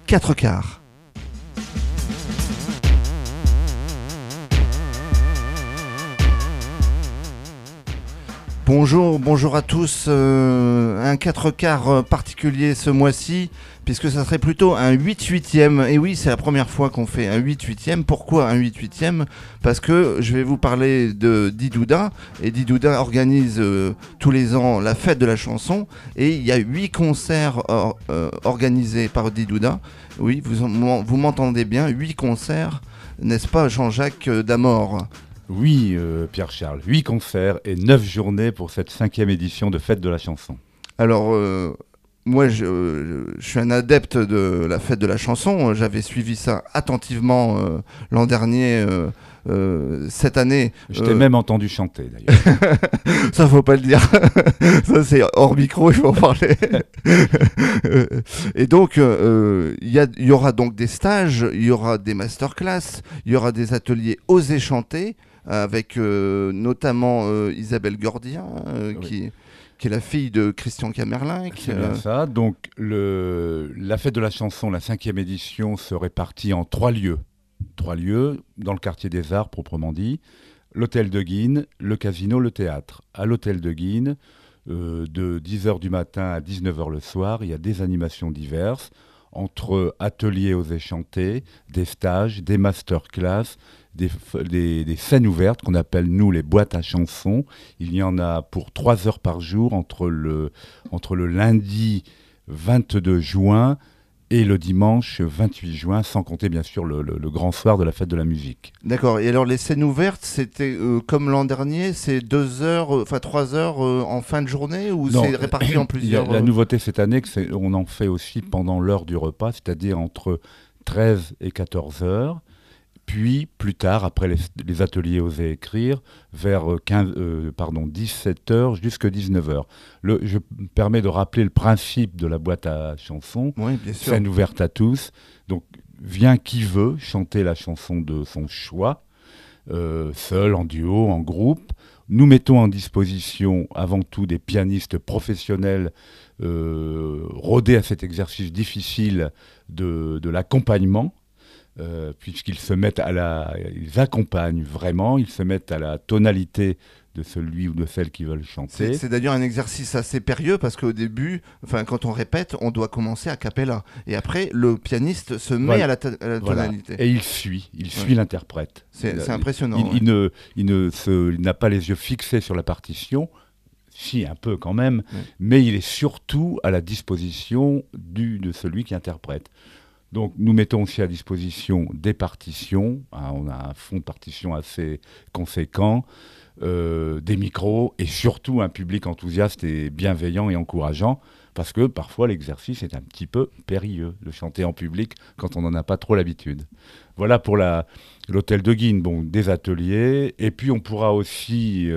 4 quarts. Bonjour à tous. Un 4 quarts particulier ce mois-ci, puisque ça serait plutôt un 8/8e. Et oui, c'est la première fois qu'on fait un 8/8e. Pourquoi un 8/8e ? Parce que je vais vous parler de Didouda. Et Didouda organise tous les ans la fête de la chanson. Et il y a 8 concerts organisés par Didouda. Oui, vous m'entendez bien, 8 concerts, n'est-ce pas Jean-Jacques Damor ? Oui, Pierre-Charles, 8 concerts et 9 journées pour cette 5e édition de Fête de la chanson. Alors, moi, je suis un adepte de la Fête de la chanson. J'avais suivi ça attentivement l'an dernier. Cette année... Je t'ai même entendu chanter, d'ailleurs. Ça, faut pas le dire. Ça, c'est hors micro, il faut en parler. Et donc, il y aura donc des stages, il y aura des masterclass, il y aura des ateliers Oser chanter, avec notamment Isabelle Gordien, Oui. qui est la fille de Christian Camerlin. C'est bien ça. Donc, la Fête de la chanson, la 5e édition, se répartit en 3 lieux. 3 lieux, dans le quartier des Arts, proprement dit. L'hôtel de Guines, le casino, le théâtre. À l'hôtel de Guines, de 10h du matin à 19h le soir, il y a des animations diverses, entre ateliers Oser chanter, des stages, des masterclass, des scènes ouvertes qu'on appelle, nous, les boîtes à chansons. Il y en a pour 3 heures par jour, entre le lundi 22 juin et le dimanche 28 juin, sans compter bien sûr le grand soir de la fête de la musique. D'accord. Et alors les scènes ouvertes, c'était comme l'an dernier, c'est 2 heures, 3 heures en fin de journée, ou Non, c'est réparti en plusieurs la nouveauté cette année, on en fait aussi pendant l'heure du repas, c'est-à-dire entre 13 et 14 heures. Puis, plus tard, après les ateliers Oser écrire, vers 17h jusqu'à 19h. Je me permets de rappeler le principe de la boîte à chansons. Oui, bien sûr. Scène ouverte à tous. Donc, vient qui veut chanter la chanson de son choix, seul, en duo, en groupe. Nous mettons en disposition avant tout des pianistes professionnels rodés à cet exercice difficile de l'accompagnement. Puisqu'ils se mettent ils accompagnent vraiment, ils se mettent à la tonalité de celui ou de celle qui veulent chanter. C'est d'ailleurs un exercice assez périlleux, parce qu'au début, quand on répète, on doit commencer a cappella. Et après, le pianiste se met à la tonalité. Et il suit l'interprète. C'est impressionnant. Il n'a pas les yeux fixés sur la partition, si un peu quand même, mais il est surtout à la disposition de celui qui interprète. Donc nous mettons aussi à disposition des partitions, on a un fond de partition assez conséquent, des micros et surtout un public enthousiaste et bienveillant et encourageant, parce que parfois l'exercice est un petit peu périlleux de chanter en public quand on n'en a pas trop l'habitude. Voilà pour l'hôtel de Guines, des ateliers, et puis on pourra aussi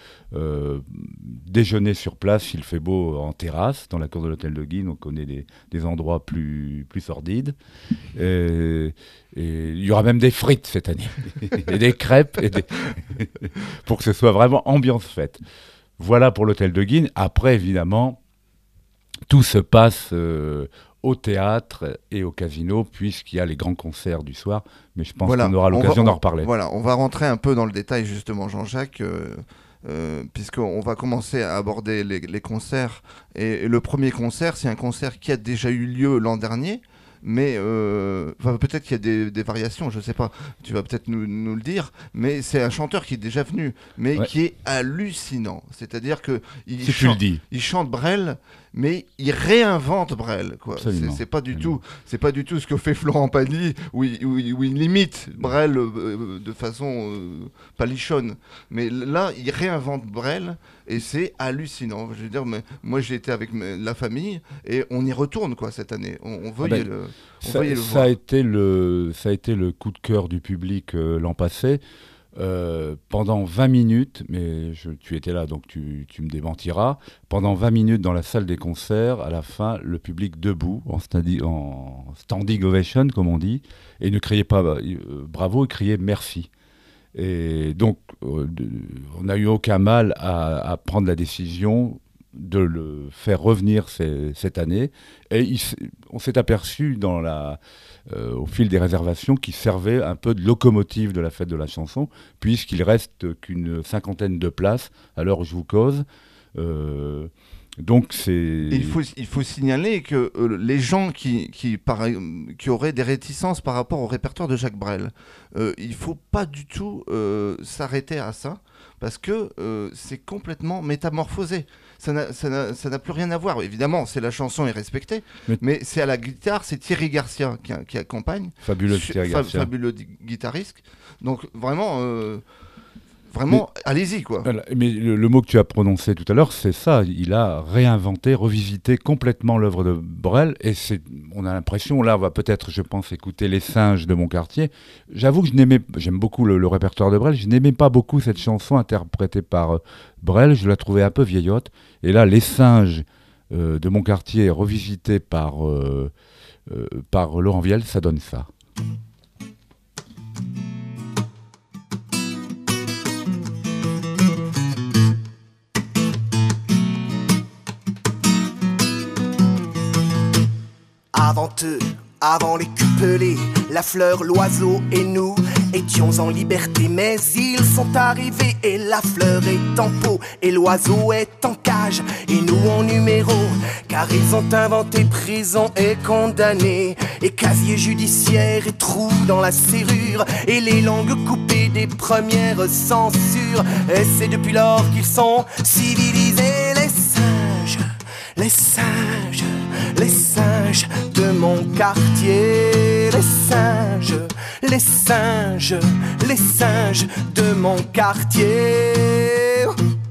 déjeuner sur place s'il fait beau en terrasse, dans la cour de l'hôtel de Guines. On connaît des endroits plus sordides. Et il y aura même des frites cette année, et des crêpes, pour que ce soit vraiment ambiance fête. Voilà pour l'hôtel de Guines. Après, évidemment, tout se passe au théâtre et au casino, puisqu'il y a les grands concerts du soir, mais je pense qu'on aura l'occasion d'en reparler. Voilà, on va rentrer un peu dans le détail justement, Jean-Jacques, puisqu'on va commencer à aborder les concerts. Et le premier concert, c'est un concert qui a déjà eu lieu l'an dernier, mais peut-être qu'il y a des variations, je ne sais pas, tu vas peut-être nous le dire, mais c'est un chanteur qui est déjà venu, mais qui est hallucinant. C'est-à-dire qu'il chante Brel, mais il réinvente Brel, quoi. C'est pas du tout ce que fait Florent Pagny, où il imite Brel de façon palichonne. Mais là, il réinvente Brel, et c'est hallucinant. Je veux dire, moi j'ai été avec la famille, et on y retourne, quoi, cette année. On veut y le voir. Ça a été le coup de cœur du public l'an passé. Pendant 20 minutes, mais tu étais là, donc tu me démentiras, pendant 20 minutes dans la salle des concerts, à la fin, le public debout, en standing ovation, comme on dit, et ne criait pas bravo, il criait merci. Et donc, on n'a eu aucun mal à prendre la décision de le faire revenir cette année. Et on s'est aperçu au fil des réservations qu'il servait un peu de locomotive de la fête de la chanson, puisqu'il reste qu'une 50aine de places à l'heure où je vous cause. Donc il faut signaler que les gens qui auraient des réticences par rapport au répertoire de Jacques Brel, il ne faut pas du tout s'arrêter à ça, parce que c'est complètement métamorphosé. Ça n'a plus rien à voir. Évidemment, la chanson est respectée, mais c'est à la guitare, c'est Thierry Garcia qui accompagne. Fabuleux Thierry Garcia. Fabuleux guitariste. Donc vraiment, allez-y, quoi. Mais le mot que tu as prononcé tout à l'heure, c'est ça. Il a réinventé, revisité complètement l'œuvre de Brel. Et on a l'impression, là, on va peut-être, je pense, écouter Les Singes de Moncartier. J'avoue que j'aime beaucoup le répertoire de Brel. Je n'aimais pas beaucoup cette chanson interprétée par Brel. Je la trouvais un peu vieillotte. Et là, Les Singes de Moncartier, revisité par Laurent Viel, ça donne ça. Avant eux, avant les cupelés, la fleur, l'oiseau et nous étions en liberté. Mais ils sont arrivés et la fleur est en pot et l'oiseau est en cage et nous en numéro. Car ils ont inventé prison et condamné, et casier judiciaire et trous dans la serrure, et les langues coupées des premières censures. Et c'est depuis lors qu'ils sont civilisés, les singes, les singes, les singes de mon quartier. Les singes, les singes, les singes de mon quartier.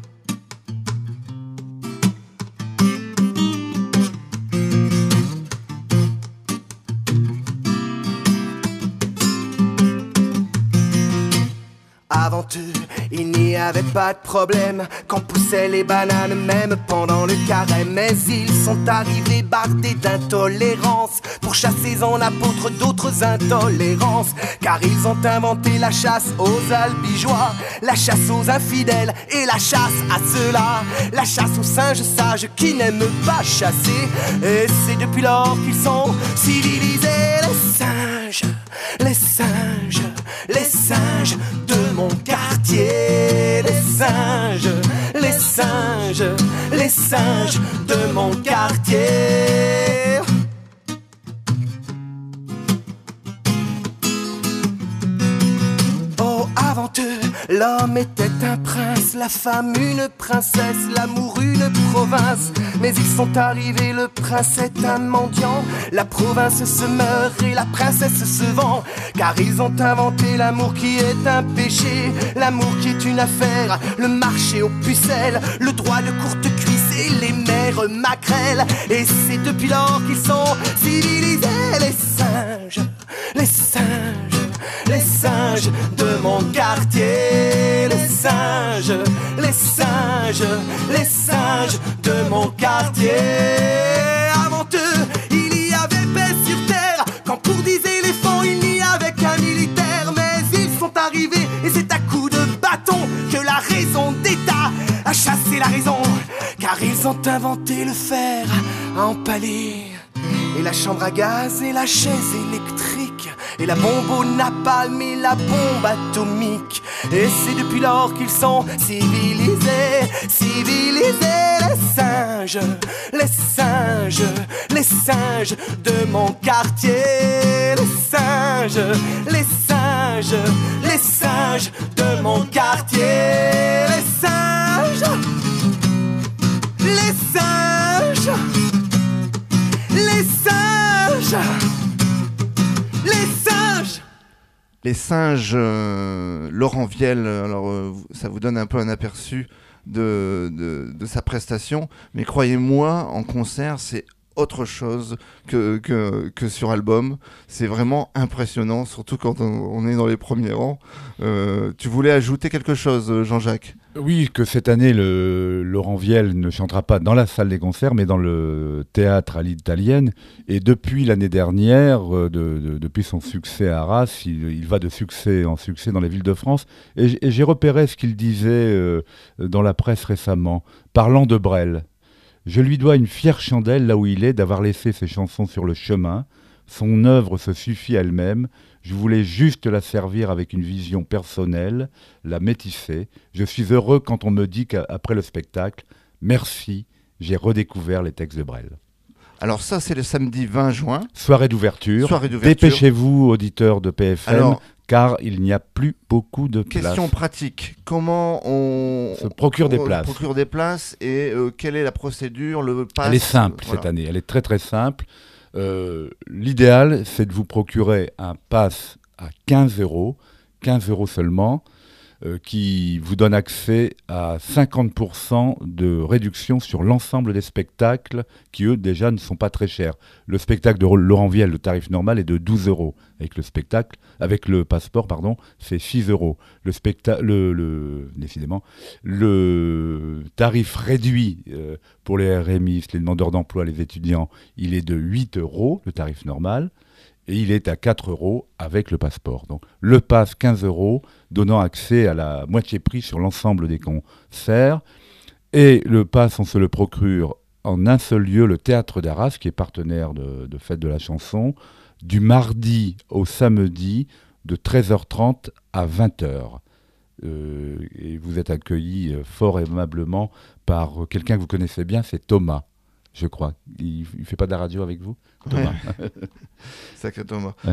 Avant eux, il n'y avait pas de problème quand poussaient les bananes, même pendant le carême. Mais ils sont arrivés bardés d'intolérance pour chasser en apôtres d'autres intolérances. Car ils ont inventé la chasse aux albigeois, la chasse aux infidèles et la chasse à ceux-là, la chasse aux singes sages qui n'aiment pas chasser. Et c'est depuis lors qu'ils sont civilisés, les singes, les singes, les singes de mon quartier. Les singes, les singes, les singes de mon quartier. Oh, avant eux, l'homme était un prince, la femme une princesse, l'amour une province. Mais ils sont arrivés, le prince est un mendiant, la province se meurt et la princesse se vend. Car ils ont inventé l'amour qui est un péché, l'amour qui est une affaire, le marché aux pucelles, le droit de courte cuisse et les mères maquerelles. Et c'est depuis lors qu'ils sont civilisés, les singes, les singes, les singes de mon quartier. Les singes, les singes, les singes de mon quartier. Avant eux, il y avait paix sur terre, quand pour disait l'éléphant, il n'y avait qu'un militaire. Mais ils sont arrivés et c'est à coups de bâton que la raison d'État a chassé la raison. Car ils ont inventé le fer à empaler, et la chambre à gaz et la chaise électrique, et la bombe au napalm et la bombe atomique. Et c'est depuis lors qu'ils sont civilisés, civilisés, les singes, les singes, les singes de mon quartier. Les singes, les singes, les singes de mon quartier. Les singes, les singes, les singes, les singes. Les singes, Laurent Viel, alors ça vous donne un peu un aperçu de sa prestation, mais croyez-moi, en concert, c'est autre chose que sur album. C'est vraiment impressionnant, surtout quand on est dans les premiers rangs. Tu voulais ajouter quelque chose, Jean-Jacques ? Oui, que cette année, Laurent Viel ne chantera pas dans la salle des concerts, mais dans le théâtre à l'italienne. Et depuis l'année dernière, depuis son succès à Arras, il va de succès en succès dans les villes de France. Et j'ai repéré ce qu'il disait dans la presse récemment, parlant de Brel. Je lui dois une fière chandelle là où il est d'avoir laissé ses chansons sur le chemin. Son œuvre se suffit à elle-même. Je voulais juste la servir avec une vision personnelle, la métisser. Je suis heureux quand on me dit qu'après le spectacle, merci, j'ai redécouvert les textes de Brel. Alors ça, c'est le samedi 20 juin. Soirée d'ouverture. Dépêchez-vous, auditeurs de PFM, alors, car il n'y a plus beaucoup de places. Question pratique. Comment on se procure des places procure des places et quelle est la procédure, le pass? Elle est simple cette année. Elle est très très simple. L'idéal, c'est de vous procurer un pass à 15 €, 15 € seulement, qui vous donne accès à 50% de réduction sur l'ensemble des spectacles qui, eux, déjà ne sont pas très chers. Le spectacle de Laurent Viel, le tarif normal est de 12 €. Avec le passeport, c'est 6 €. Décidément, le tarif réduit pour les RMI, les demandeurs d'emploi, les étudiants, il est de 8 €, le tarif normal. Et il est à 4 € avec le passeport. Donc le pass 15 €, donnant accès à la moitié prix sur l'ensemble des concerts. Et le pass, on se le procure en un seul lieu, le Théâtre d'Arras, qui est partenaire de Fête de la Chanson, du mardi au samedi, de 13h30 à 20h. Et vous êtes accueillis fort aimablement par quelqu'un que vous connaissez bien, c'est Thomas. Je crois. Il ne fait pas de la radio avec vous, Thomas? Ouais. Sacré Thomas. Ouais.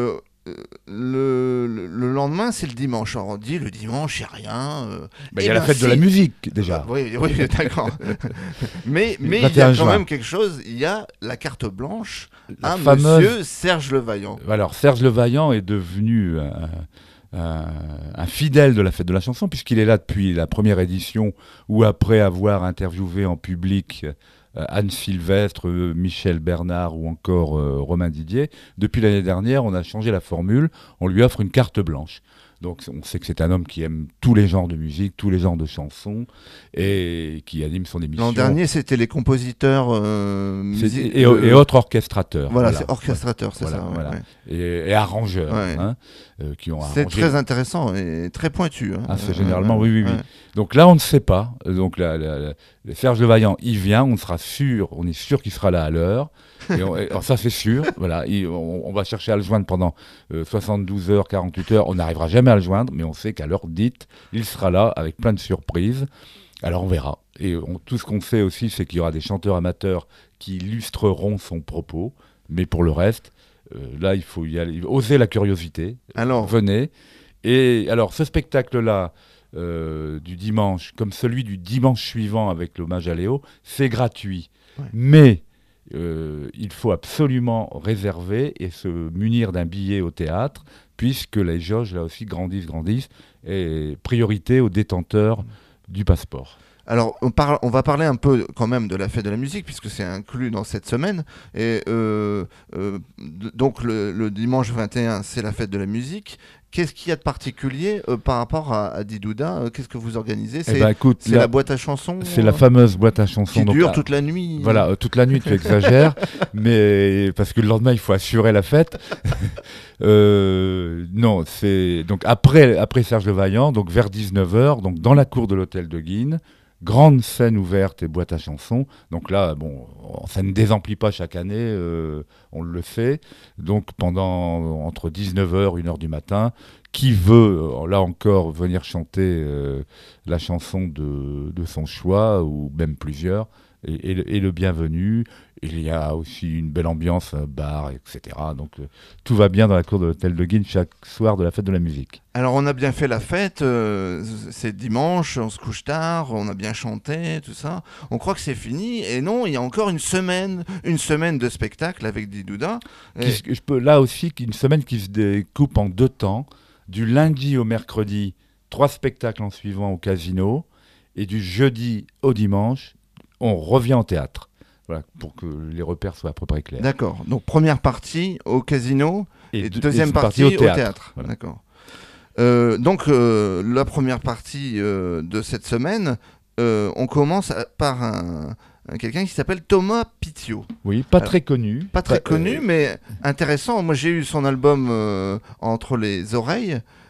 Le lendemain, c'est le dimanche. Alors on dit le dimanche, il n'y a rien. Il y a la fête de la musique, déjà. Oui, d'accord. mais il y a quand même quelque chose. Il y a la carte blanche à monsieur Serge Levaillant. Alors, Serge Levaillant est devenu un fidèle de la Fête de la Chanson, puisqu'il est là depuis la première édition, où après avoir interviewé en public Anne Sylvestre, Michel Bernard ou encore Romain Didier, depuis l'année dernière, on a changé la formule, on lui offre une carte blanche. Donc on sait que c'est un homme qui aime tous les genres de musique, tous les genres de chansons, et qui anime son émission. L'an dernier, c'était les compositeurs et autres orchestrateurs. Voilà, c'est orchestrateurs, c'est ça. Voilà. Et arrangeurs, qui ont arrangé. C'est très intéressant et très pointu. C'est généralement, oui. Donc là, on ne sait pas. Donc Serge Levaillant, il vient, on est sûr qu'il sera là à l'heure. Alors ça, c'est sûr. Voilà, on va chercher à le joindre pendant 72 heures, 48 heures. On n'arrivera jamais à le joindre, mais on sait qu'à l'heure dite, il sera là avec plein de surprises. Alors on verra. Et tout ce qu'on sait aussi, c'est qu'il y aura des chanteurs amateurs qui illustreront son propos. Mais pour le reste, là, il faut y aller. Oser la curiosité. Alors, venez. Et alors, ce spectacle-là, du dimanche, comme celui du dimanche suivant avec l'hommage à Léo, c'est gratuit. Ouais. Mais il faut absolument réserver et se munir d'un billet au théâtre, puisque les jauges, là aussi, grandissent, et priorité aux détenteurs du passeport. Alors, on va parler un peu quand même de la Fête de la musique, puisque c'est inclus dans cette semaine. Et donc, le dimanche 21, c'est la Fête de la musique. Qu'est-ce qu'il y a de particulier par rapport à Didouda? Qu'est-ce que vous organisez? C'est la boîte à chansons? C'est la fameuse boîte à chansons. Qui dure toute la nuit? Voilà, toute la nuit, tu exagères. Mais parce que le lendemain, il faut assurer la fête. Non, c'est donc après Serge Levaillant, donc vers 19h, donc dans la cour de l'hôtel de Guines. Grande scène ouverte et boîte à chansons. Donc là, ça ne désemplit pas chaque année, on le fait. Donc entre 19h et 1h du matin, qui veut, là encore, venir chanter la chanson de son choix, ou même plusieurs, est le bienvenu. Il y a aussi une belle ambiance, un bar, etc. Donc tout va bien dans la cour de l'hôtel de Guines chaque soir de la Fête de la musique. Alors on a bien fait la fête, c'est dimanche, on se couche tard, on a bien chanté, tout ça. On croit que c'est fini, et non, il y a encore une semaine de spectacle avec Didouda. Là aussi, une semaine qui se découpe en 2 temps. Du lundi au mercredi, 3 spectacles en suivant au Casino, et du jeudi au dimanche, on revient au théâtre. Voilà, pour que les repères soient à peu près clairs. D'accord. Donc première partie au Casino et deuxième partie au théâtre. Voilà. D'accord. Donc la première partie de cette semaine, on commence par quelqu'un qui s'appelle Thomas Pitiot. Oui, pas très connu. Pas très connu, mais intéressant. Moi, j'ai eu son album Entre les oreilles.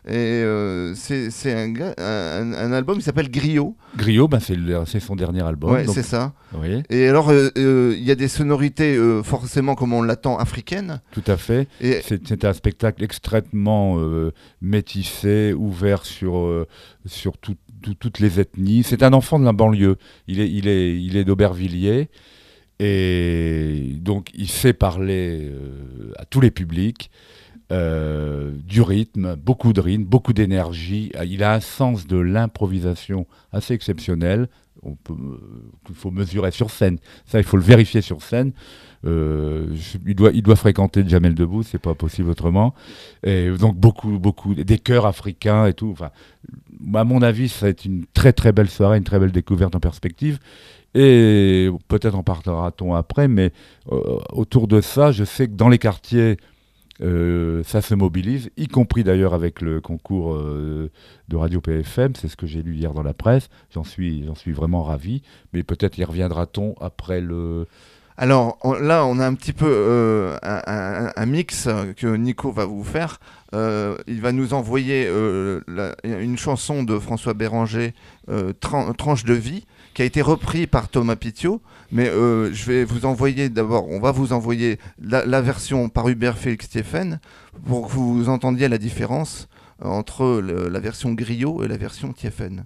Et c'est un album qui s'appelle Griot. Griot, c'est son dernier album. Ouais, donc... c'est ça. Oui. Et alors, il y a des sonorités forcément comme on l'attend africaines. Tout à fait. Et... C'est un spectacle extrêmement métissé, ouvert sur toutes les ethnies. C'est un enfant de la banlieue. Il est d'Aubervilliers. Et donc, il sait parler à tous les publics. Du rythme, beaucoup de rythme, beaucoup d'énergie. Il a un sens de l'improvisation assez exceptionnel. Il faut mesurer sur scène. Ça, il faut le vérifier sur scène. Il doit fréquenter Jamel Debbouze, c'est pas possible autrement. Et donc beaucoup des chœurs africains et tout. Enfin, à mon avis, ça va être une très très belle soirée, une très belle découverte en perspective. Et peut-être en parlera-t-on après, mais autour de ça, je sais que dans les quartiers, ça se mobilise, y compris d'ailleurs avec le concours de Radio PFM, c'est ce que j'ai lu hier dans la presse, j'en suis vraiment ravi, mais peut-être y reviendra-t-on après le... Alors là, on a un petit peu un mix que Nico va vous faire. Il va nous envoyer une chanson de François Béranger, Tranche de vie, qui a été repris par Thomas Pitiot. Mais je vais vous envoyer d'abord, on va vous envoyer la version par Hubert Félix Stéphane pour que vous entendiez la différence entre la version Griot et la version Tiefen.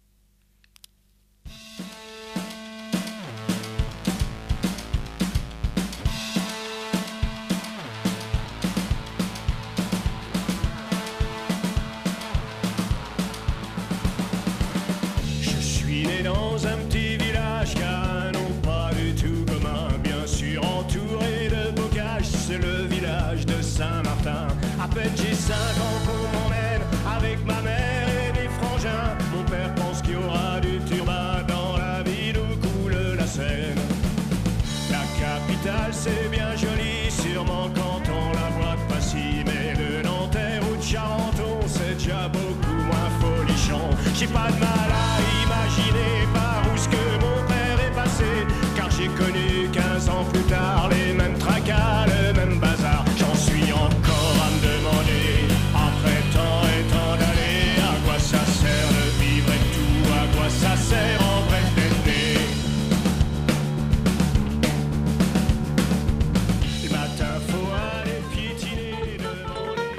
J'ai 5 ans qu'on m'emmène avec ma mère et mes frangins. Mon père pense qu'il y aura du turbin dans la ville où coule la Seine. La capitale c'est bien joli, sûrement quand on la voit de Passy. Mais de Nanterre ou de Charenton, c'est déjà beaucoup moins folichon. J'ai pas de mal à imaginer par où ce que mon père est passé, car j'ai connu 15 ans plus tard les mêmes tracas, le même bazar. J'en suis encore à me demander, après tant et tant d'années, à quoi ça sert de vivre et tout, à quoi ça sert en bref d'être né. Le matin faut aller piétiner devant les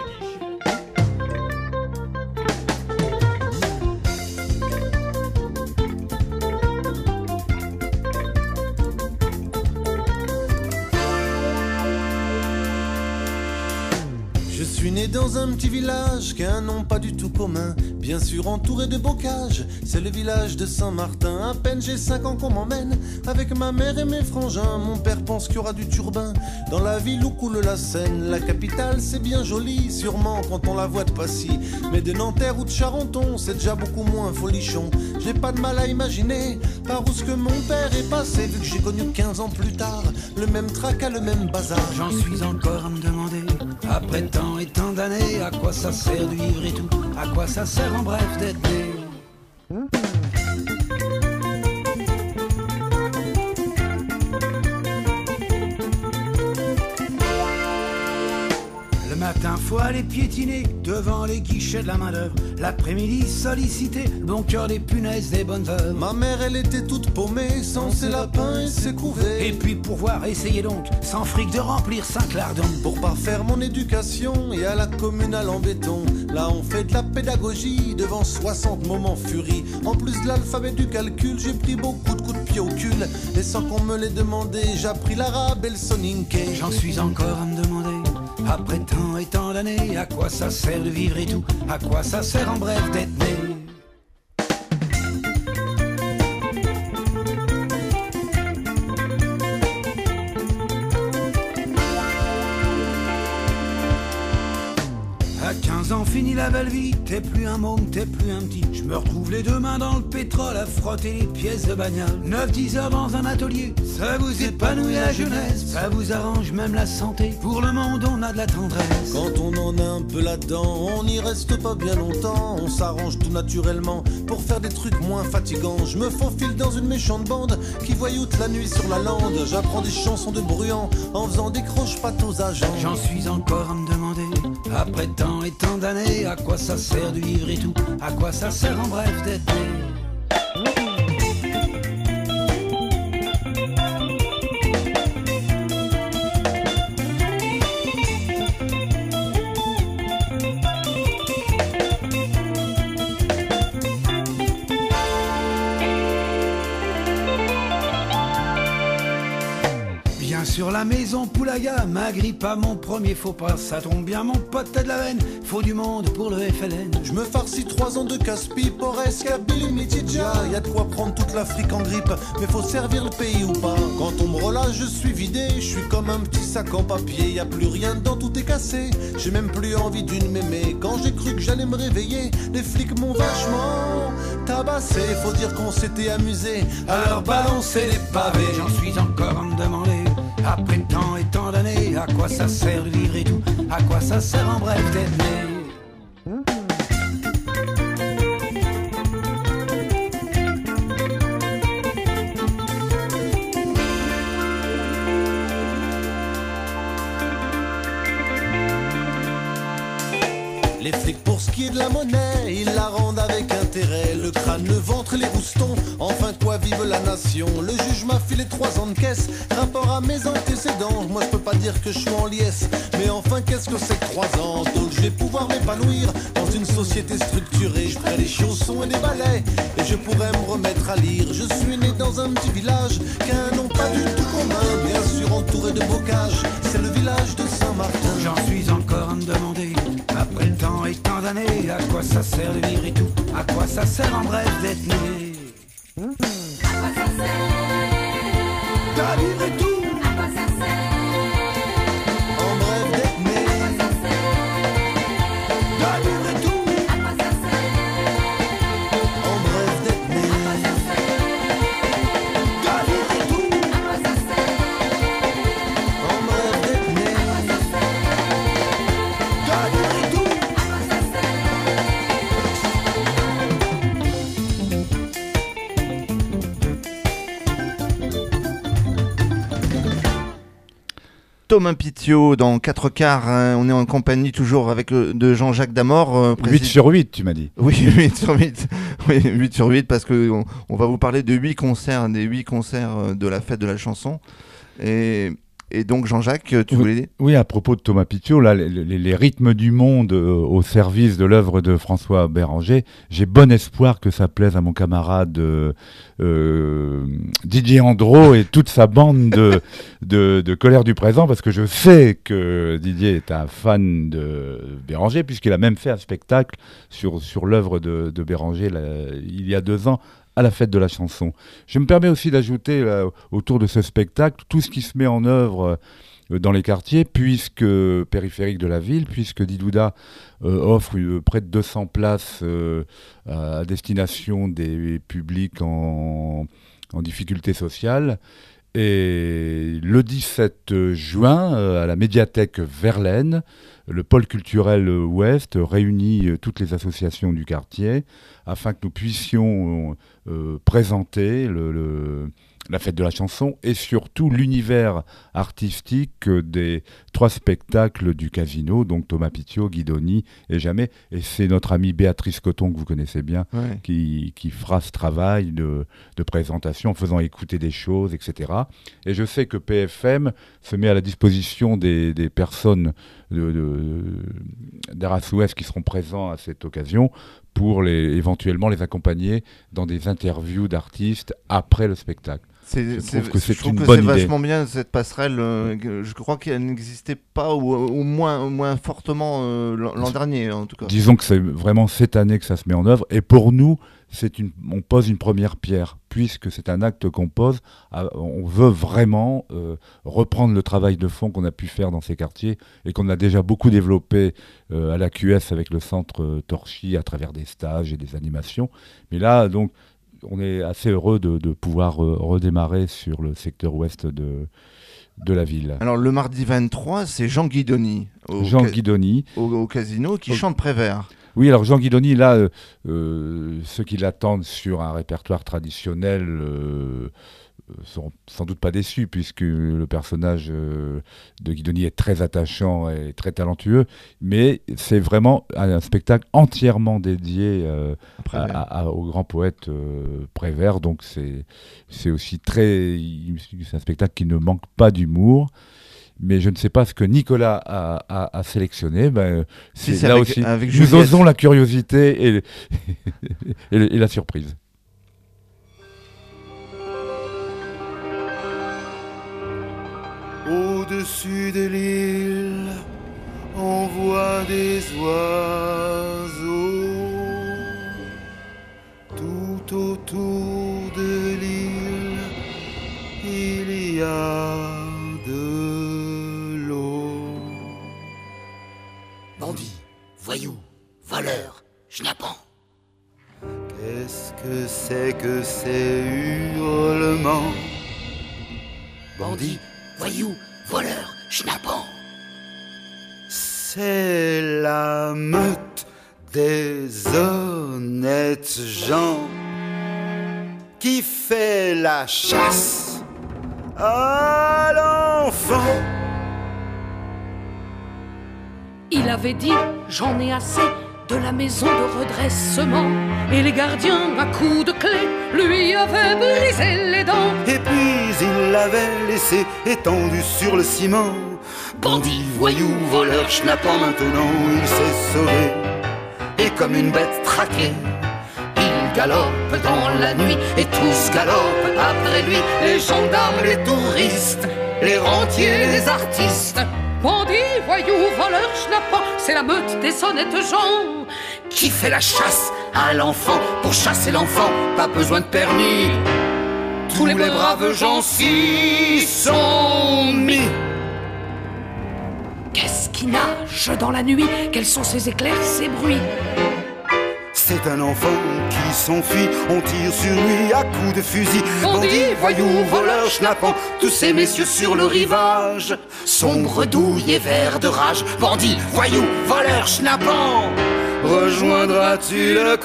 Je suis né dans un petit village qui a un nom pas du tout commun, bien sûr entouré de bocages, c'est le village de Saint-Martin. À peine j'ai 5 ans qu'on m'emmène avec ma mère et mes frangins. Mon père pense qu'il y aura du turbin dans la ville où coule la Seine. La capitale c'est bien joli, sûrement quand on la voit de Passy, mais de Nanterre ou de Charenton c'est déjà beaucoup moins folichon. J'ai pas de mal à imaginer par où ce que mon père est passé, vu que j'ai connu 15 ans plus tard le même tracas, le même bazar. J'en suis encore à me demander, après tant et tant d'années, à quoi ça sert de vivre et tout, à quoi ça sert en bref d'être né. Le matin faut aller piétiner devant les guichets de la main d'œuvre. L'après-midi solliciter bon cœur des punaises des bonnes œuvres. Ma mère elle était toute paumée, sans ses lapins et ses couvées. Et puis pour voir, essayez donc, sans fric de remplir Saint-Clardon. Pour parfaire mon éducation et à la communale en béton, là on fait de la pédagogie devant 60 moments furie. En plus de l'alphabet du calcul, j'ai pris beaucoup de coups de pied au cul, et sans qu'on me l'ait demandé, j'ai appris l'arabe et le soninké. J'en suis encore à me demander, après tant et tant d'années, à quoi ça sert de vivre et tout, à quoi ça sert en bref d'être né. À 15 ans, fini la belle vie, t'es plus un môme, t'es plus un petit. Je me retrouve les deux mains dans le pétrole à frotter les pièces de bagnole. 9-10 heures dans un atelier, ça vous épanouit la jeunesse, ça vous arrange même la santé. Pour le monde, on a de la tendresse. Quand on en a un peu là-dedans, on n'y reste pas bien longtemps. On s'arrange tout naturellement pour faire des trucs moins fatigants. Je me faufile dans une méchante bande qui voyoute la nuit sur la lande. J'apprends des chansons de bruyant en faisant des croche-pattes aux agents. J'en suis encore à me demander, Après tant et tant d'années, à quoi ça sert de vivre et tout? À quoi ça sert en bref d'être né? Sur la maison Poulaga, m'agrippe à mon premier faux pas. Ça tombe bien, mon pote, t'as de la veine. Faut du monde pour le FLN. Je me farcis 3 ans de casse-pipe, Ores, Kabylie, Mitidja. Y'a de quoi prendre toute l'Afrique en grippe, mais faut servir le pays ou pas. Quand on me relâche, je suis vidé. Je suis comme un petit sac en papier. Y'a plus rien dedans, tout est cassé. J'ai même plus envie d'une mémé. Quand j'ai cru que j'allais me réveiller, les flics m'ont vachement tabassé. Faut dire qu'on s'était amusé à leur balancer les pavés. J'en suis encore à me demander, après tant et tant d'années, à quoi ça sert de vivre et tout? À quoi ça sert en bref d'être né? Les flics pour ce qui est de la monnaie, ils la rendent avec intérêt. Le crâne, le ventre et les roustons, enfin quoi vive la nation. Le juge m'a filé 3 ans de caisse, rapport à mes antécédents. Moi je peux pas dire que je suis en liesse, mais enfin qu'est-ce que c'est que 3 ans? Donc je vais pouvoir m'épanouir dans une société structurée. Je ferai des chaussons et des balais, et je pourrai me remettre à lire. Je suis né dans un petit village qui a un nom pas du tout commun, bien sûr entouré de bocages. C'est le village de Saint-Martin. J'en suis encore à me demander, après tant et tant d'années, à quoi ça sert de vivre et tout? À quoi ça sert en bref d'être né? À quoi ça sert De vivre et tout. À quoi ça sert En bref d'être né. À quoi ça sert De vivre et tout. À quoi ça sert En bref d'être né. À quoi ça sert De vivre et tout. À quoi ça sert En bref d'être né. À quoi ça sert De vivre et tout. À quoi ça sert Thomas Pitiot dans 4 quarts, hein, on est en compagnie toujours avec de Jean-Jacques Damor. 8 sur 8, tu m'as dit. Oui, 8 sur 8. Oui, 8 sur 8 parce qu'on va vous parler de 8 concerts, des 8 concerts de la fête de la chanson. Et donc Jean-Jacques, tu voulais... Oui, à propos de Thomas Pitiot, là, les rythmes du monde au service de l'œuvre de François Béranger, j'ai bon espoir que ça plaise à mon camarade Didier Andro et toute sa bande de Colère du Présent, parce que je sais que Didier est un fan de Béranger, puisqu'il a même fait un spectacle sur l'œuvre de Béranger il y a 2 ans, à la fête de la chanson. Je me permets aussi d'ajouter autour de ce spectacle tout ce qui se met en œuvre dans les quartiers, périphériques de la ville, puisque Didouda offre près de 200 places à destination des publics en difficulté sociale. Et le 17 juin, à la médiathèque Verlaine, le pôle culturel Ouest réunit toutes les associations du quartier afin que nous puissions présenter la fête de la chanson et surtout l'univers artistique des 3 spectacles du Casino, donc Thomas Pitiot, Guidoni et Jamais. Et c'est notre amie Béatrice Coton, que vous connaissez bien, Ouais. qui fera ce travail de présentation en faisant écouter des choses, etc. Et je sais que PFM se met à la disposition des personnes d'Arras Ouest qui seront présents à cette occasion pour éventuellement les accompagner dans des interviews d'artistes après le spectacle. Je trouve que c'est une bonne idée. vachement bien cette passerelle. Je crois qu'elle n'existait pas ou moins fortement l'an dernier en tout cas. Disons que c'est vraiment cette année que ça se met en œuvre. Et pour nous, on pose une première pierre, puisque c'est un acte qu'on pose. On veut vraiment reprendre le travail de fond qu'on a pu faire dans ces quartiers et qu'on a déjà beaucoup développé à la QS avec le centre Torchy à travers des stages et des animations. Mais là, donc, on est assez heureux de pouvoir redémarrer sur le secteur ouest de la ville. Alors le mardi 23, c'est Jean Guidoni Jean Guidoni au Casino qui chante Prévert. Oui, alors Jean Guidoni, là, ceux qui l'attendent sur un répertoire traditionnel sont sans doute pas déçus, puisque le personnage de Guidoni est très attachant et très talentueux, mais c'est vraiment un spectacle entièrement dédié au grand poète Prévert, donc c'est aussi c'est un spectacle qui ne manque pas d'humour. Mais je ne sais pas ce que Nicolas a sélectionné. Si, c'est là avec- aussi, avec nous Juliette. osons la curiosité et la surprise. Au-dessus de l'île, on voit des oiseaux. Tout autour de l'île, il y a de l'eau. Bandit, voyou, voleur, schnappant. Qu'est-ce que c'est que ces hurlements? Bandit, voyou, voleur, schnappant. C'est la meute des honnêtes gens qui fait la chasse à l'enfant. Il avait dit j'en ai assez de la maison de redressement. Et les gardiens à coups de clé lui avaient brisé les dents. Et puis il l'avait laissé étendu sur le ciment. Bandit, voyou, voleur, schnappant. Maintenant il s'est sauvé. Et comme une bête traquée, il galope dans la nuit. Et tous galopent après lui. Les gendarmes, les touristes, les rentiers, les artistes. Bandit, voyou, voleur, schnappant, c'est la meute des honnêtes gens Qui fait la chasse à l'enfant? Pour chasser l'enfant, pas besoin de permis. Tous les braves gens s'y sont mis. Qu'est-ce qui nage dans la nuit? Quels sont ces éclairs, ces bruits? C'est un enfant qui s'enfuit, on tire sur lui à coups de fusil. Bandit, voyou, voleur, schnappant, tous ces messieurs sur le rivage. Sombre, douille et vert de rage. Bandit, voyou, voleur, schnappant. Rejoindras-tu le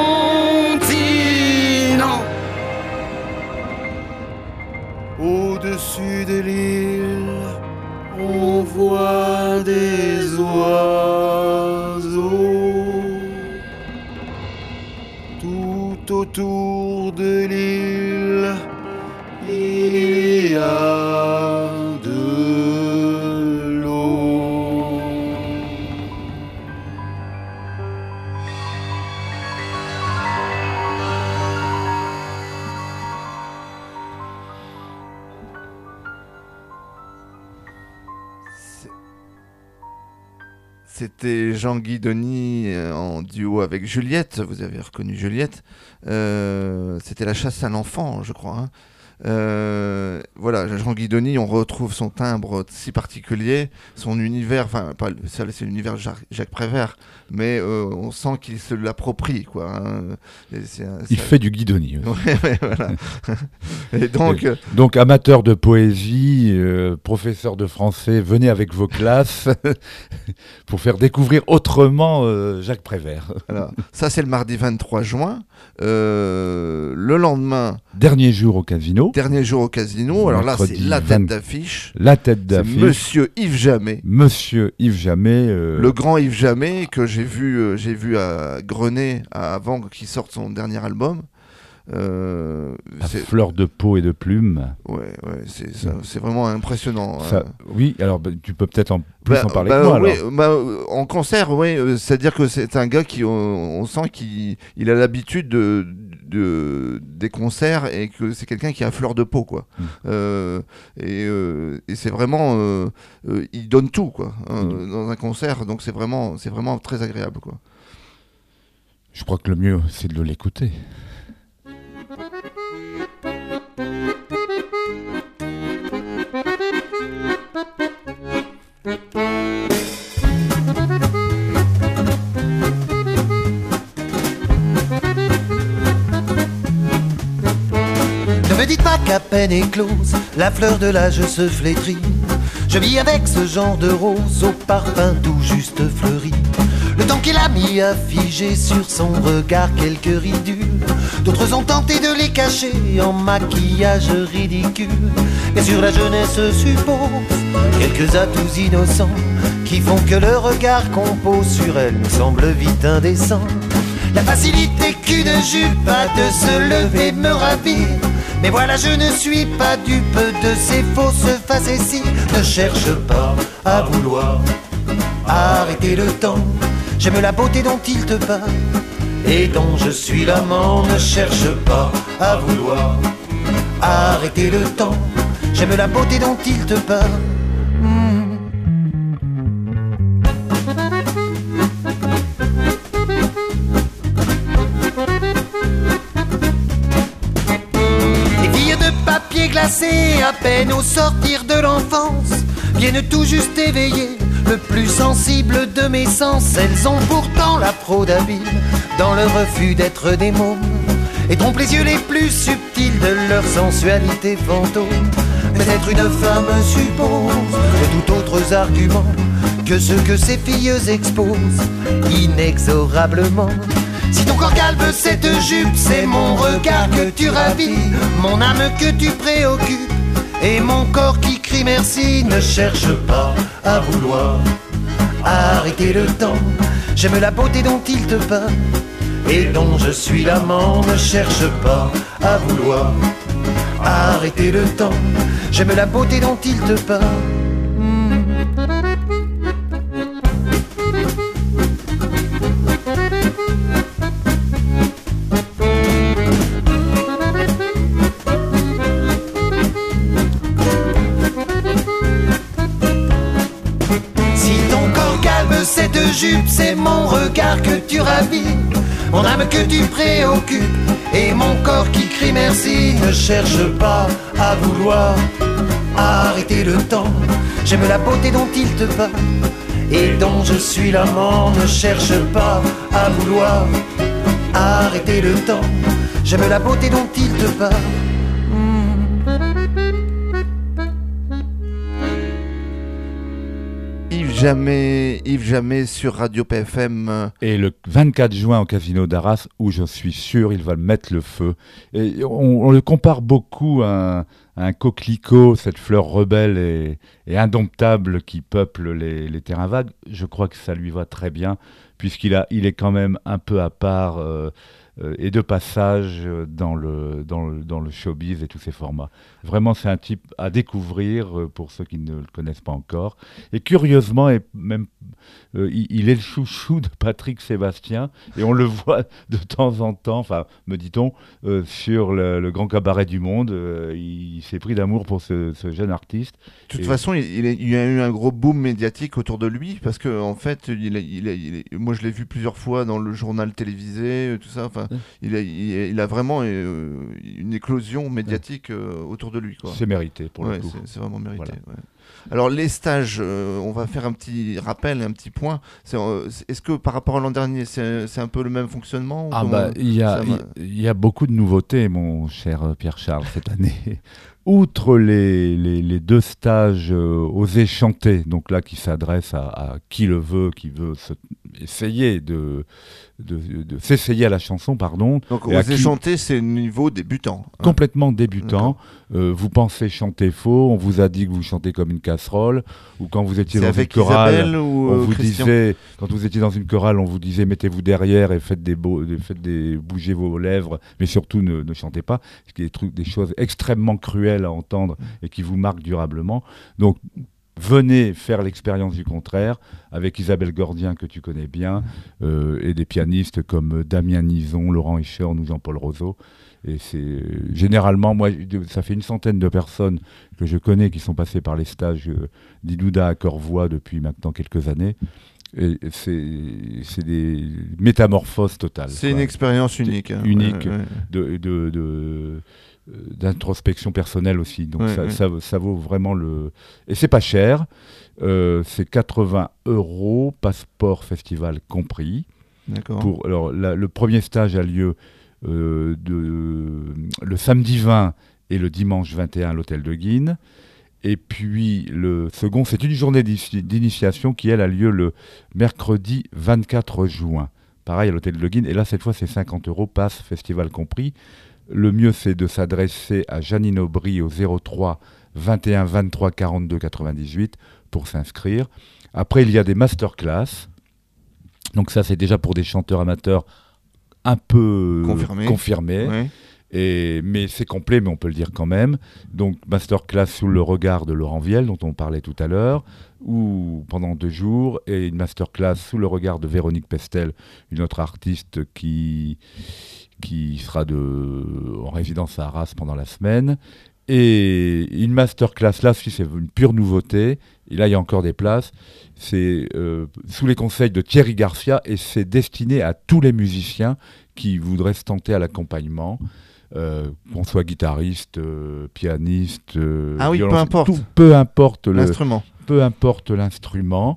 continent? Au-dessus de l'île, on voit des oiseaux. Tout autour de l'île, il y a de l'eau. C'était Jean Guidoni en duo avec Juliette. Vous avez reconnu Juliette. C'était La chasse à l'enfant, je crois. Voilà, Jean Guidoni, on retrouve son timbre si particulier, son univers, enfin, ça c'est l'univers de Jacques Prévert, mais on sent qu'il se l'approprie, quoi. Hein. Il fait du Guidoni. Ouais, voilà. Et donc, amateur de poésie, professeur de français, venez avec vos classes pour faire découvrir autrement Jacques Prévert. Alors, ça, c'est le mardi 23 juin. Le lendemain... Dernier jour au casino. Dernier jour au casino. Alors là, c'est la tête d'affiche. La tête d'affiche. Monsieur Yves Jamais. Monsieur Yves Jamais. Le grand Yves Jamais, que j'ai vu à Grenay avant qu'il sorte son dernier album. Fleur de peau et de plumes. Ouais, c'est vraiment impressionnant. Ça, oui, alors tu peux peut-être en parler que moi. Oui, alors. En concert, oui, c'est-à-dire que c'est un gars qui, on sent qu'il a l'habitude des concerts et que c'est quelqu'un qui a fleur de peau, quoi. Et c'est vraiment, il donne tout, quoi, dans un concert, donc c'est vraiment très agréable, quoi. Je crois que le mieux, c'est de l'écouter. Ne me dites pas qu'à peine éclose, la fleur de l'âge se flétrit. Je vis avec ce genre de rose au parfum tout juste fleuri. Le temps qu'il a mis à figer sur son regard quelques ridules. D'autres ont tenté de les cacher en maquillage ridicule. Et sur la jeunesse suppose quelques atouts innocents qui font que le regard qu'on pose sur elle nous semble vite indécent. La facilité qu'une jupe a de se lever me ravit. Mais voilà, je ne suis pas dupe de ces fausses facéties. Ne cherche pas à vouloir arrêter le temps. J'aime la beauté dont il te parle et dont je suis l'amant. Ne cherche pas à vouloir arrêter le temps. J'aime la beauté dont il te parle. Papier glacé, à peine au sortir de l'enfance, viennent tout juste éveiller le plus sensible de mes sens. Elles ont pourtant la fraude habile dans le refus d'être des mômes et trompent les yeux les plus subtils de leur sensualité fantôme. Mais être une femme suppose de tout autres arguments que ceux que ces filles exposent inexorablement. Si ton corps calme cette jupe, c'est mon regard que tu ravis, mon âme que tu préoccupes, et mon corps qui crie merci. Ne cherche pas à vouloir arrêter le temps. J'aime la beauté dont il te parle et dont je suis l'amant. Ne cherche pas à vouloir arrêter le temps. J'aime la beauté dont il te parle. Cette jupe, c'est mon regard que tu ravis, mon âme que tu préoccupes, et mon corps qui crie merci. Ne cherche pas à vouloir arrêter le temps. J'aime la beauté dont il te parle et dont je suis l'amant. Ne cherche pas à vouloir arrêter le temps. J'aime la beauté dont il te parle. Yves Jamais sur Radio PFM. Et le 24 juin au Casino d'Arras, où je suis sûr il va mettre le feu. Et on le compare beaucoup à un coquelicot, cette fleur rebelle et indomptable qui peuple les terrains vagues. Je crois que ça lui va très bien, puisqu'il est quand même un peu à part et de passage dans le showbiz et tous ces formats. Vraiment, c'est un type à découvrir pour ceux qui ne le connaissent pas encore. Et curieusement, il est le chouchou de Patrick Sébastien, et on le voit de temps en temps, enfin, me dit-on, sur le grand cabaret du monde. Il s'est pris d'amour pour ce jeune artiste. De toute façon, il y a eu un gros boom médiatique autour de lui, parce que en fait, moi je l'ai vu plusieurs fois dans le journal télévisé, tout ça. Enfin, il a vraiment une éclosion médiatique autour de lui, quoi. C'est mérité pour le coup. C'est vraiment mérité. Voilà. Ouais. Alors les stages, on va faire un petit rappel, un petit point. Est-ce que par rapport à l'an dernier, c'est un peu le même fonctionnement? Il y a beaucoup de nouveautés, mon cher Pierre-Charles, cette année. Outre les deux stages Oser chanter, donc là qui s'adresse à qui le veut, qui veut essayer de s'essayer à la chanson, pardon. Donc Oser chanter, c'est niveau débutant. Complètement débutant. Vous pensez chanter faux, on vous a dit que vous chantez comme une casserole, ou quand vous étiez dans une chorale, quand vous étiez dans une chorale, on vous disait mettez-vous derrière et faites bouger vos lèvres, mais surtout ne chantez pas, ce qui est des choses extrêmement cruelles à entendre et qui vous marquent durablement. Donc venez faire l'expérience du contraire avec Isabelle Gordien, que tu connais bien, et des pianistes comme Damien Nison, Laurent Hichorn ou Jean-Paul Roseau. Et c'est généralement, moi, ça fait une centaine de personnes que je connais qui sont passées par les stages d'Idouda à Corvois depuis maintenant quelques années. Et c'est des métamorphoses totales. C'est une expérience unique. Unique d'introspection personnelle aussi. Donc ça vaut vraiment le... Et c'est pas cher. C'est 80 €, passeport festival compris. D'accord. Alors, le premier stage a lieu le samedi 20 et le dimanche 21 à l'hôtel de Guines. Et puis le second, c'est une journée d'initiation qui, elle, a lieu le mercredi 24 juin. Pareil à l'hôtel de Guine. Et là, cette fois, c'est 50 €, passe, festival compris. Le mieux, c'est de s'adresser à Janine Aubry au 03 21 23 42 98 pour s'inscrire. Après, il y a des masterclass. Donc ça, c'est déjà pour des chanteurs amateurs un peu confirmés. Ouais. Mais c'est complet, mais on peut le dire quand même. Donc, masterclass sous le regard de Laurent Viel, dont on parlait tout à l'heure, ou pendant 2 jours, et une masterclass sous le regard de Véronique Pestel, une autre artiste qui sera en résidence à Arras pendant la semaine. Et une masterclass, là, si c'est une pure nouveauté, et là, il y a encore des places, c'est sous les conseils de Thierry Garcia, et c'est destiné à tous les musiciens qui voudraient se tenter à l'accompagnement. Qu'on soit guitariste, pianiste, Ah oui, peu violoncelle, importe. peu importe L'instrument. peu importe l'instrument.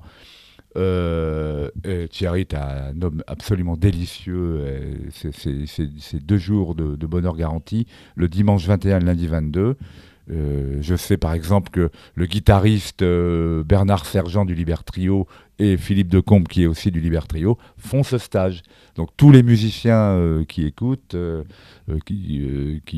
Thierry est un homme absolument délicieux. C'est 2 jours de bonheur garanti, le dimanche 21 et le lundi 22. Je sais par exemple que le guitariste Bernard Sergent du Liber Trio et Philippe Decombe, qui est aussi du Liber Trio, font ce stage. Donc tous les musiciens qui écoutent, qui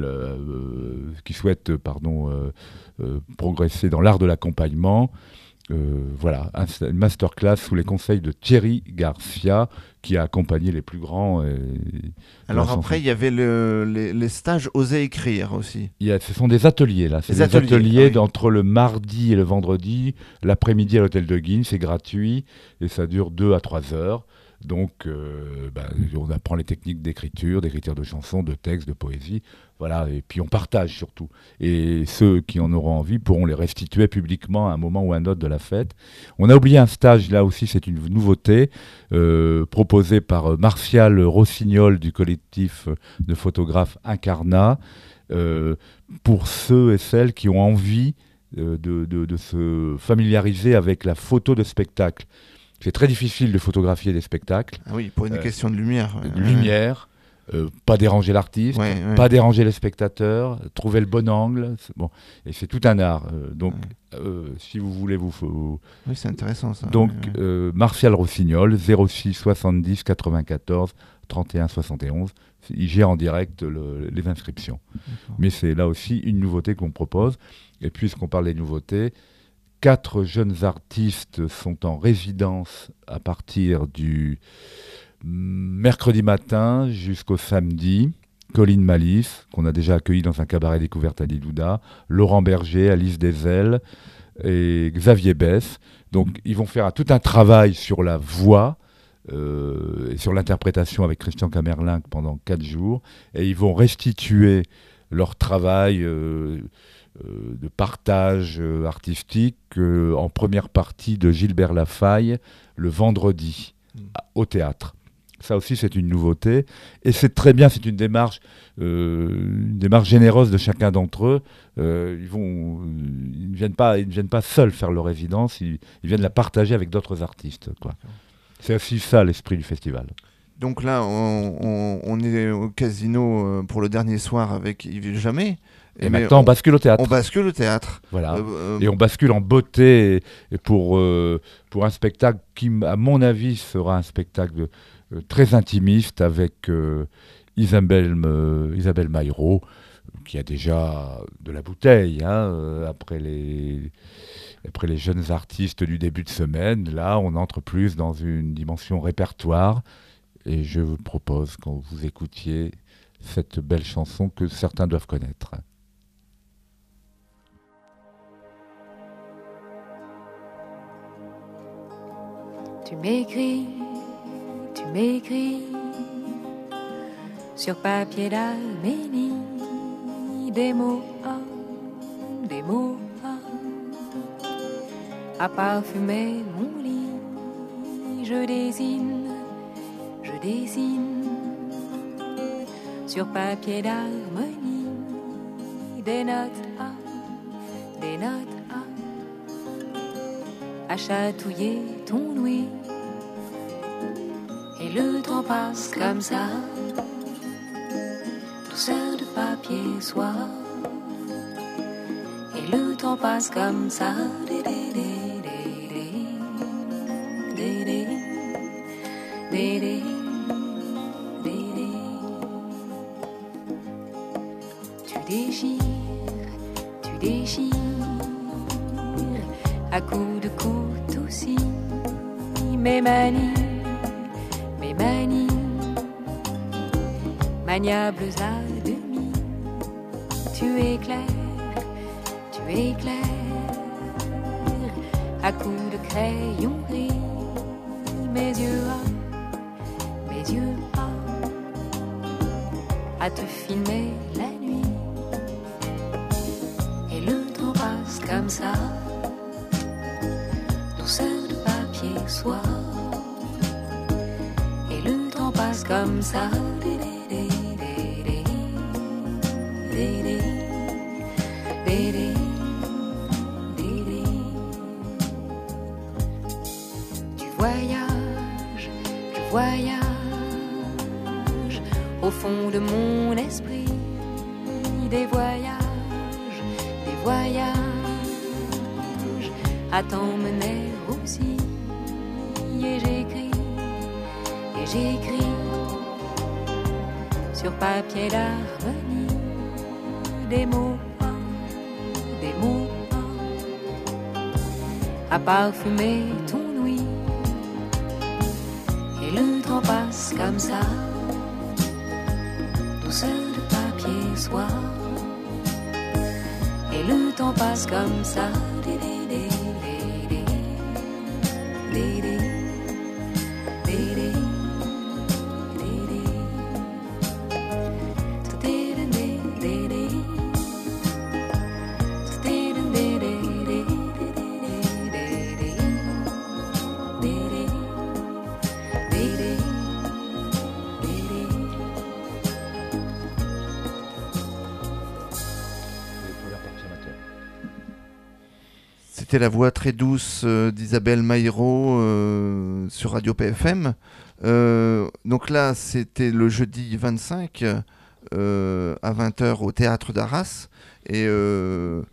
souhaitent progresser dans l'art de l'accompagnement, voilà, une masterclass sous les conseils de Thierry Garcia, qui a accompagné les plus grands. Alors après, il y avait les stages Oser écrire aussi. Ce sont des ateliers, là. C'est des ateliers entre le mardi et le vendredi, l'après-midi à l'hôtel de Guine, c'est gratuit, et ça dure 2 à 3 heures. Donc, on apprend les techniques d'écriture de chansons, de textes, de poésie. Voilà, et puis on partage surtout. Et ceux qui en auront envie pourront les restituer publiquement à un moment ou à un autre de la fête. On a oublié un stage, là aussi, c'est une nouveauté, proposé par Martial Rossignol du collectif de photographes Incarnat, pour ceux et celles qui ont envie de se familiariser avec la photo de spectacle. C'est très difficile de photographier des spectacles. Ah oui, pour une question de lumière. Lumière, pas déranger l'artiste, pas déranger les spectateurs, trouver le bon angle. Bon, et c'est tout un art. Si vous voulez, oui, c'est intéressant ça. Donc, Martial Rossignol, 06 70 94 31 71. Il gère en direct les inscriptions. D'accord. Mais c'est là aussi une nouveauté qu'on propose. Et puisqu'on parle des nouveautés, 4 jeunes artistes sont en résidence à partir du mercredi matin jusqu'au samedi. Colline Malice, qu'on a déjà accueilli dans un cabaret découverte à Lidouda, Laurent Berger, Alice Desel et Xavier Bess. Donc ils vont faire tout un travail sur la voix et sur l'interprétation avec Christian Camerlinck pendant 4 jours. Et ils vont restituer leur travail de partage artistique en première partie de Gilbert Lafaille le vendredi au théâtre. Ça aussi, c'est une nouveauté. Et c'est très bien, c'est une démarche généreuse de chacun d'entre eux. Ils ne viennent pas seuls faire leur résidence, ils viennent la partager avec d'autres artistes, quoi. C'est aussi ça l'esprit du festival. Donc là, on est au casino pour le dernier soir avec Yves Jamais. Et maintenant, on bascule au théâtre. On bascule au théâtre. Voilà. Et on bascule en beauté pour un spectacle qui, à mon avis, sera un spectacle très intimiste avec Isabelle Maillot, qui a déjà de la bouteille, après les jeunes artistes du début de semaine. Là, on entre plus dans une dimension répertoire. Et je vous propose que vous écoutiez cette belle chanson que certains doivent connaître. Tu m'écris sur papier d'Arménie des mots à parfumer mon lit. Je dessine sur papier d'harmonie des notes à chatouiller ton ouïe. Et le temps passe comme ça, douceur de papier soie. Et le temps passe comme ça. Tu déchires à coups de couteau aussi mes manies, maniables à demi. Tu éclaires à coups de crayon gris mes yeux à te filmer la nuit. Et le temps passe comme ça, douceur de papier soie. Et le temps passe comme ça. Tu voyages, je voyage au fond de mon esprit, des voyages à t'emmener aussi. Et j'écris sur papier d'harmonie des mots à parfumer ton ouïe. Et le temps passe comme ça, douceur de papier soie. Et le temps passe comme ça. C'était la voix très douce d'Isabelle Maïro sur Radio PFM. Donc là, c'était le jeudi 25 à 20h au Théâtre d'Arras. Et le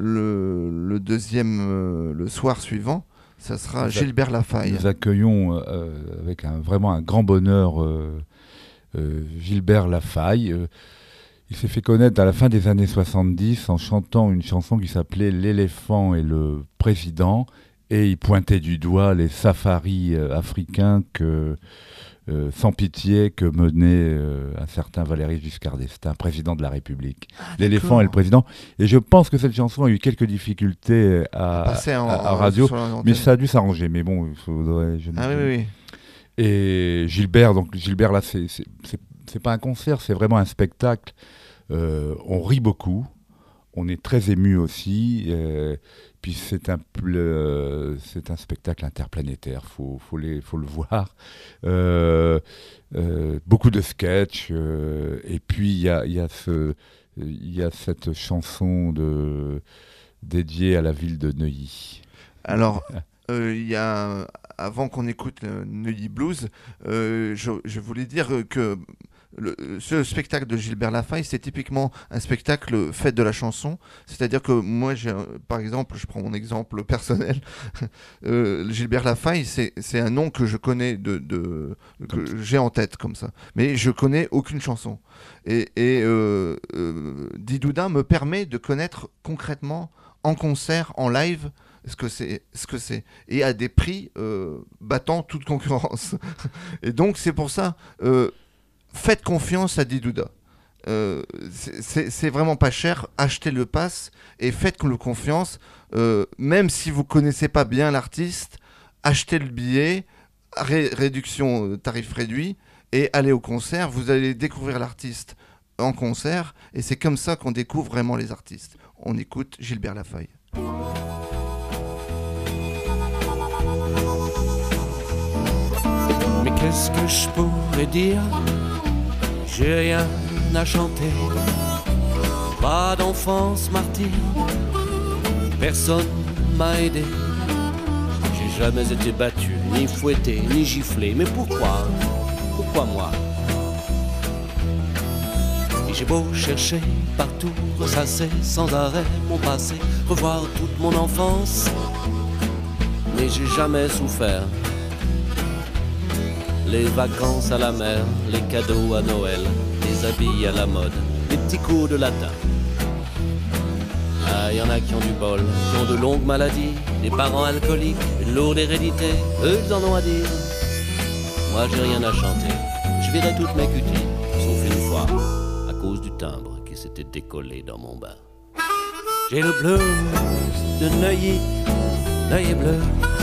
deuxième, le soir suivant, ça sera Gilbert Lafaille. Nous accueillons avec vraiment un grand bonheur Gilbert Lafaille. Il s'est fait connaître à la fin des années 70 en chantant une chanson qui s'appelait « L'éléphant et le président » et il pointait du doigt les safaris africains sans pitié que menait un certain Valéry Giscard d'Estaing, président de la République. L'éléphant et le président. Et je pense que cette chanson a eu quelques difficultés à radio, mais ça a dû s'arranger. Mais bon, il faudrait... oui. Et Gilbert là, c'est pas un concert, c'est vraiment un spectacle. On rit beaucoup, on est très ému aussi. Puis c'est un spectacle interplanétaire, faut le voir. Beaucoup de sketchs, et puis il y a cette chanson dédiée à la ville de Neuilly. Alors, avant qu'on écoute le Neuilly Blues, je voulais dire que ce spectacle de Gilbert Lafaille, c'est typiquement un spectacle fait de la chanson. C'est-à-dire que moi, par exemple, je prends mon exemple personnel, Gilbert Lafaille, c'est un nom que je connais, que j'ai en tête comme ça. Mais je connais aucune chanson. Et Didouda me permet de connaître concrètement, en concert, en live, ce que c'est, et à des prix battant toute concurrence. Et donc, c'est pour ça... faites confiance à Didouda. C'est vraiment pas cher. Achetez le pass et faites-le confiance. Même si vous connaissez pas bien l'artiste, achetez le billet, réduction, tarif réduit, et allez au concert. Vous allez découvrir l'artiste en concert. Et c'est comme ça qu'on découvre vraiment les artistes. On écoute Gilbert Lafaille. Mais qu'est-ce que je pourrais dire? J'ai rien à chanter, pas d'enfance martyre, personne m'a aidé. J'ai jamais été battu, ni fouetté, ni giflé. Mais pourquoi? Pourquoi moi? Et j'ai beau chercher partout, ressasser sans arrêt mon passé, revoir toute mon enfance, mais j'ai jamais souffert. Les vacances à la mer, les cadeaux à Noël, les habits à la mode, les petits cours de latin. Ah, y en a qui ont du bol, qui ont de longues maladies, des parents alcooliques, une lourde hérédité, eux ils en ont à dire. Moi j'ai rien à chanter, je virais toutes mes cuties, sauf une fois, à cause du timbre qui s'était décollé dans mon bain. J'ai le blues de Neuilly, Neuilly bleu.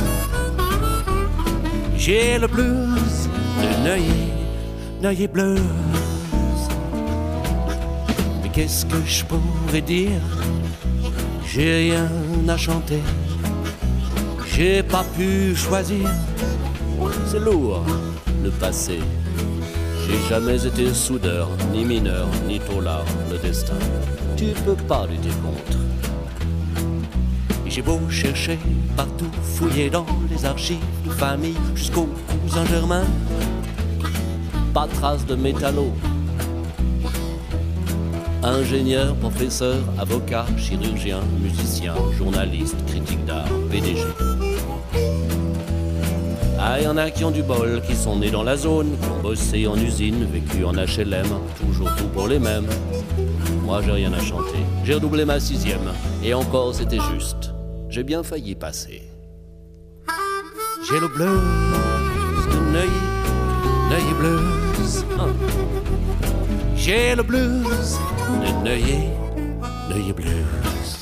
J'ai le blues de Neuilly, Neuilly blues. Mais qu'est-ce que je pourrais dire? J'ai rien à chanter, j'ai pas pu choisir. C'est lourd, le passé. J'ai jamais été soudeur, ni mineur, ni taulard. Le destin, tu peux pas lutter contre. Et j'ai beau chercher partout, fouiller dans les archives de famille, jusqu'au cousin germain, pas de trace de métallo. Ingénieur, professeur, avocat, chirurgien, musicien, journaliste, critique d'art, PDG. Ah, y en a qui ont du bol, qui sont nés dans la zone, qui ont bossé en usine, vécu en HLM, toujours tout pour les mêmes. Moi j'ai rien à chanter, j'ai redoublé ma 6e, et encore c'était juste, j'ai bien failli passer. J'ai le blues de Neuilly, Neuilly blues. J'ai le blues de Neuilly, Neuilly blues.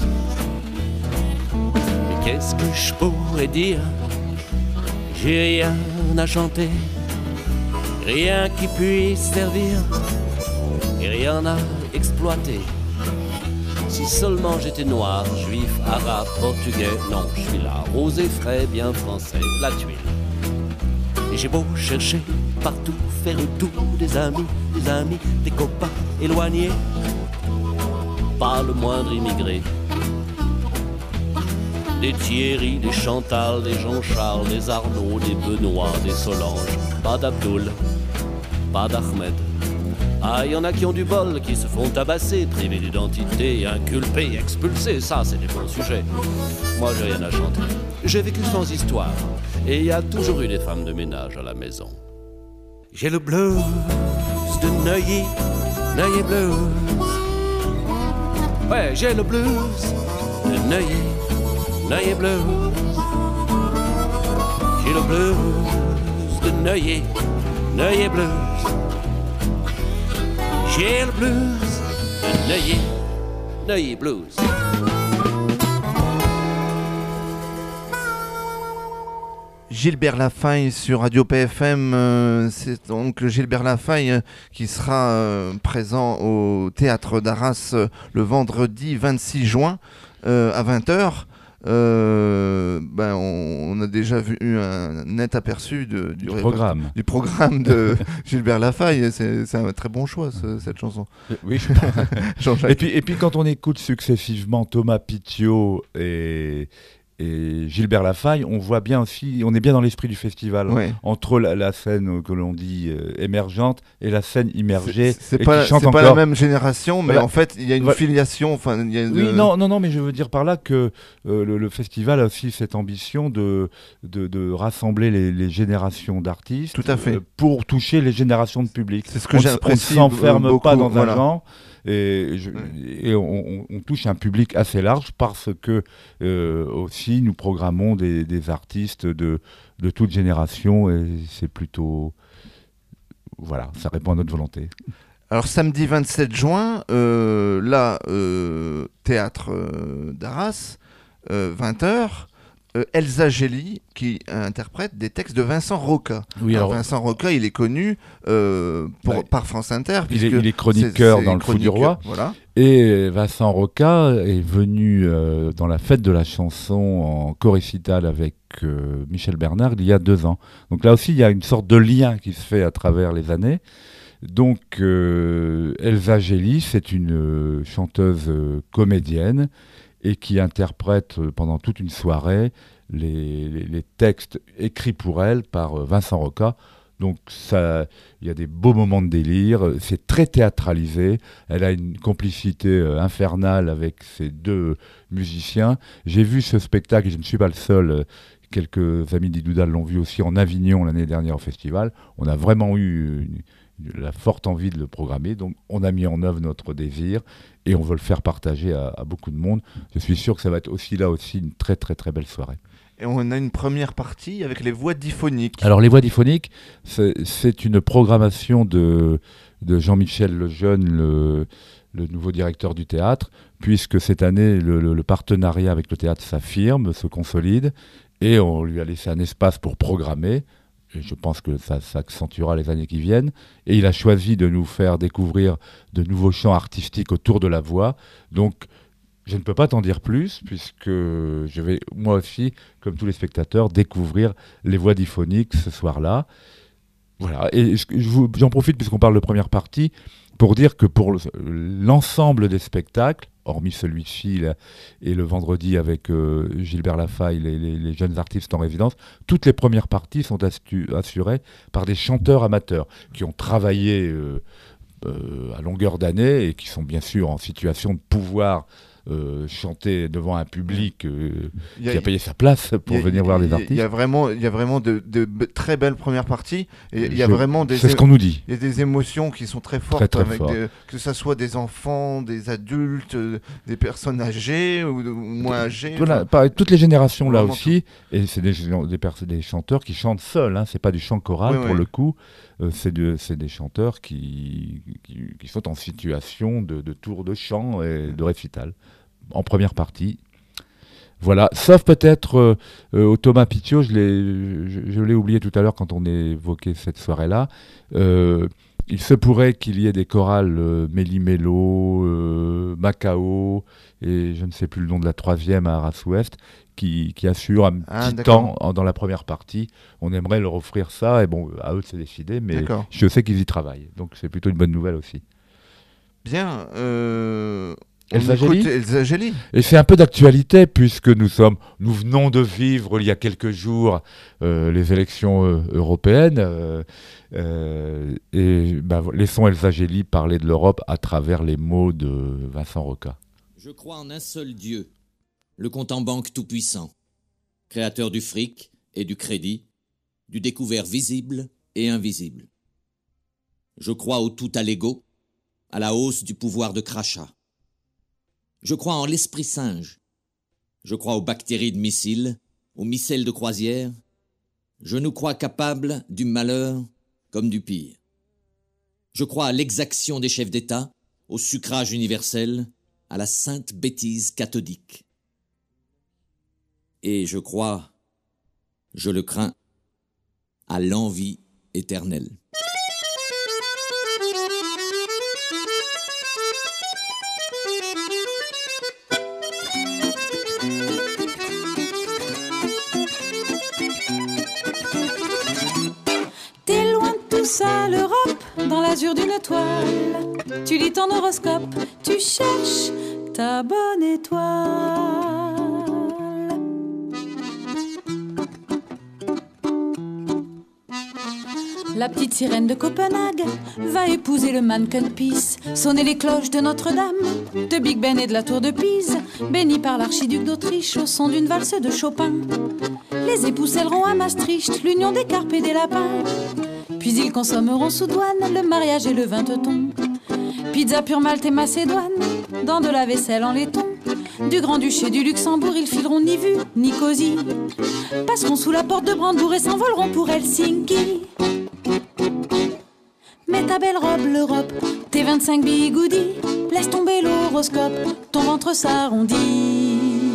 Mais qu'est-ce que je pourrais dire? J'ai rien à chanter, rien qui puisse servir, et rien à exploiter. Si seulement j'étais noir, juif, arabe, portugais, non, je suis là, rosé, frais, bien français, la tuile. Et j'ai beau chercher partout, faire le tour des amis, des copains éloignés, pas le moindre immigré. Des Thierry, des Chantal, des Jean-Charles, des Arnaud, des Benoît, des Solange, pas d'Abdoul, pas d'Ahmed. Ah, y en a qui ont du bol, qui se font tabasser, privés d'identité, inculpés, expulsés, ça c'est des bons sujets. Moi j'ai rien à chanter, j'ai vécu sans histoire, et y a toujours eu des femmes de ménage à la maison. J'ai le blues de Neuilly, Neuilly blues. Ouais, j'ai le blues de Neuilly, Neuilly blues. J'ai le blues de Neuilly, Neuilly blues. J'ai le blues de Neuilly, Neuilly blues. Gilbert Lafaille sur Radio PFM, c'est donc Gilbert Lafaille qui sera présent au Théâtre d'Arras le vendredi 26 juin à 20h. On a déjà vu un net aperçu du programme de Gilbert Lafaille. C'est un très bon choix cette chanson. Oui. et puis quand on écoute successivement Thomas Pitiot et Gilbert Lafaille, on voit bien aussi, on est bien dans l'esprit du festival, ouais. Entre la scène que l'on dit émergente et la scène immergée. C'est pas la même génération, mais en fait il y a une filiation. Oui, non, mais je veux dire par là que le festival a aussi cette ambition de rassembler les générations d'artistes. Tout à fait. Pour toucher les générations de public. C'est ce que j'apprécie. On ne s'enferme beaucoup, pas dans un genre. Et on touche un public assez large parce que aussi nous programmons des artistes de toute génération et c'est plutôt... Voilà, ça répond à notre volonté. Alors samedi 27 juin, Théâtre d'Arras, 20h, Elsa Gély qui interprète des textes de Vincent Roca. Oui, alors Vincent Roca, il est connu par France Inter. Il est chroniqueur dans le Fou du Roi. Voilà. Et Vincent Roca est venu dans la fête de la chanson en co-récital avec Michel Bernard il y a 2 ans. Donc là aussi, il y a une sorte de lien qui se fait à travers les années. Donc Elsa Gély, c'est une chanteuse comédienne et qui interprète pendant toute une soirée les textes écrits pour elle par Vincent Roca, Donc il y a des beaux moments de délire, c'est très théâtralisé, elle a une complicité infernale avec ces deux musiciens. J'ai vu ce spectacle, et je ne suis pas le seul, quelques amis d'Idoudal l'ont vu aussi en Avignon l'année dernière au festival. On a vraiment eu la forte envie de le programmer, donc on a mis en œuvre notre désir et on veut le faire partager à beaucoup de monde. Je suis sûr que ça va être aussi une très très très belle soirée. Et on a une première partie avec les voix diphoniques. Alors les voix diphoniques, c'est une programmation de Jean-Michel Lejeune, le nouveau directeur du théâtre, puisque cette année le partenariat avec le théâtre s'affirme, se consolide, et on lui a laissé un espace pour programmer. Et je pense que ça s'accentuera les années qui viennent. Et il a choisi de nous faire découvrir de nouveaux champs artistiques autour de la voix. Donc je ne peux pas t'en dire plus, puisque je vais, moi aussi, comme tous les spectateurs, découvrir les voix diphoniques ce soir-là. Voilà. Et j'en profite, puisqu'on parle de première partie, pour dire que pour l'ensemble des spectacles, hormis celui-ci là, et le vendredi avec Gilbert Lafaille, les jeunes artistes en résidence, toutes les premières parties sont assurées par des chanteurs amateurs qui ont travaillé à longueur d'année et qui sont bien sûr en situation de pouvoir chanter devant un public qui a payé sa place pour venir voir les artistes. Il y a vraiment de très belles premières parties. Et il y a vraiment c'est ce qu'on nous dit. Il y a des émotions qui sont très fortes, très fort. Que ce soit des enfants, des adultes, des personnes âgées ou moins âgées. Voilà, pareil, toutes les générations là aussi. Et c'est des chanteurs qui chantent seuls. Hein, c'est pas du chant choral pour le coup. C'est des chanteurs qui sont en situation de tour de chant et de récital. En première partie. Voilà, sauf peut-être au Thomas Pitiot, je l'ai oublié tout à l'heure quand on évoquait cette soirée-là. Il se pourrait qu'il y ait des chorales Méli-Mélo, Macao, et je ne sais plus le nom de la troisième à Arras-Ouest, qui assurent un petit temps dans la première partie. On aimerait leur offrir ça, et bon, à eux de se décider, mais je sais qu'ils y travaillent. Donc c'est plutôt une bonne nouvelle aussi. Bien, Elsa Gély. Et c'est un peu d'actualité puisque nous venons de vivre il y a quelques jours les élections européennes et laissons Elsa Gély parler de l'Europe à travers les mots de Vincent Roca. Je crois en un seul Dieu, le compte en banque tout-puissant, créateur du fric et du crédit, du découvert visible et invisible. Je crois au tout à l'ego, à la hausse du pouvoir de crachat. Je crois en l'esprit singe. Je crois aux bactéries de missiles, aux micelles de croisière. Je nous crois capables du malheur comme du pire. Je crois à l'exaction des chefs d'État, au sucrage universel, à la sainte bêtise cathodique. Et je crois, je le crains, à l'envie éternelle. Ça, l'Europe, dans l'azur d'une toile. Tu lis ton horoscope, tu cherches ta bonne étoile. La petite sirène de Copenhague va épouser le mannequin Peace, sonner les cloches de Notre-Dame, de Big Ben et de la Tour de Pise, bénis par l'archiduc d'Autriche au son d'une valse de Chopin. Les époux scelleront à Maastricht l'union des carpes et des lapins. Puis ils consommeront sous douane le mariage et le vin teuton. Pizza pure Malte et Macédoine, dans de la vaisselle en laiton. Du Grand-Duché du Luxembourg, ils fileront ni vue ni cosy. Passeront sous la porte de Brandebourg et s'envoleront pour Helsinki. Mets ta belle robe, l'Europe, tes 25 bigoudis. Laisse tomber l'horoscope, ton ventre s'arrondit.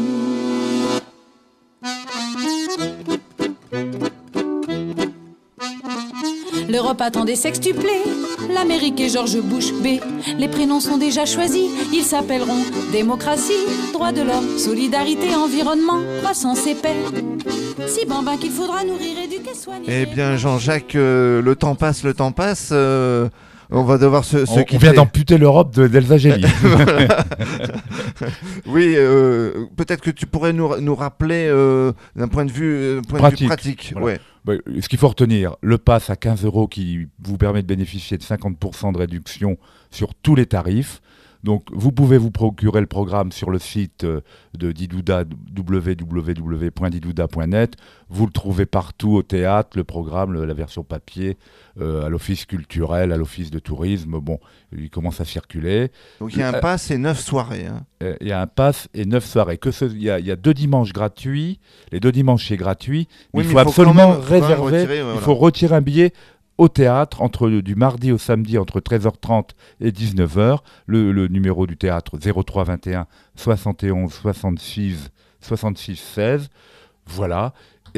L'Europe attend des sextuplés, l'Amérique et George Bush B. Les prénoms sont déjà choisis, ils s'appelleront démocratie, droits de l'homme, solidarité, environnement, croissance et paix. Si bambin qu'il faudra nourrir, éduquer, soigner. Eh bien Jean-Jacques, le temps passe. On va devoir se quitter. On vient d'amputer l'Europe d'Elsa Gély. Oui, peut-être que tu pourrais nous rappeler d'un point de vue pratique. Voilà. Ouais. Ce qu'il faut retenir, le pass à 15 € qui vous permet de bénéficier de 50% de réduction sur tous les tarifs. Donc, vous pouvez vous procurer le programme sur le site de Didouda, www.didouda.net. Vous le trouvez partout au théâtre, le programme, la version papier, à l'office culturel, à l'office de tourisme. Bon, il commence à circuler. Donc, il y a un pass et 9 soirées. Hein. Il y a un pass et 9 soirées. Il y a 2 dimanches gratuits. Les 2 dimanches, c'est gratuit. Oui, il faut absolument réserver. Retirer, Il faut retirer un billet au théâtre, du mardi au samedi, entre 13h30 et 19h. Le numéro du théâtre, 03 21 71 66 16. Voilà.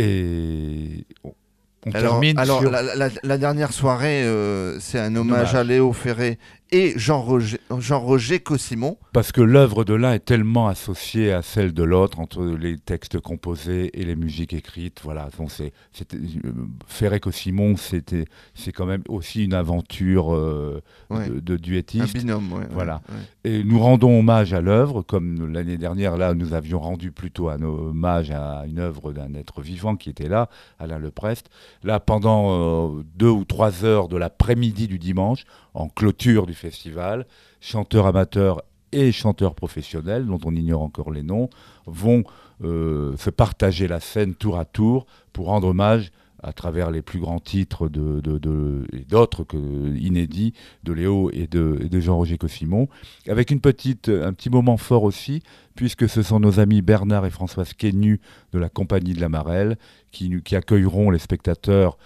Et on termine sur... la dernière soirée, c'est un hommage à Léo Ferré et Jean-Roger Cossimon. Parce que l'œuvre de l'un est tellement associée à celle de l'autre, entre les textes composés et les musiques écrites. Voilà. Donc Ferré-Cossimon, c'est quand même aussi une aventure de duettiste. Un binôme, voilà. Ouais. Et nous rendons hommage à l'œuvre, comme l'année dernière, là, nous avions rendu plutôt un hommage à une œuvre d'un être vivant qui était là, Alain Leprest. Là, pendant 2 ou 3 heures de l'après-midi du dimanche, en clôture du festival, chanteurs amateurs et chanteurs professionnels, dont on ignore encore les noms, vont se partager la scène tour à tour pour rendre hommage à travers les plus grands titres et d'autres inédits de Léo et de Jean-Roger Cossimon, avec un petit moment fort aussi, puisque ce sont nos amis Bernard et Françoise Quenu de la Compagnie de la Marelle qui accueilleront les spectateurs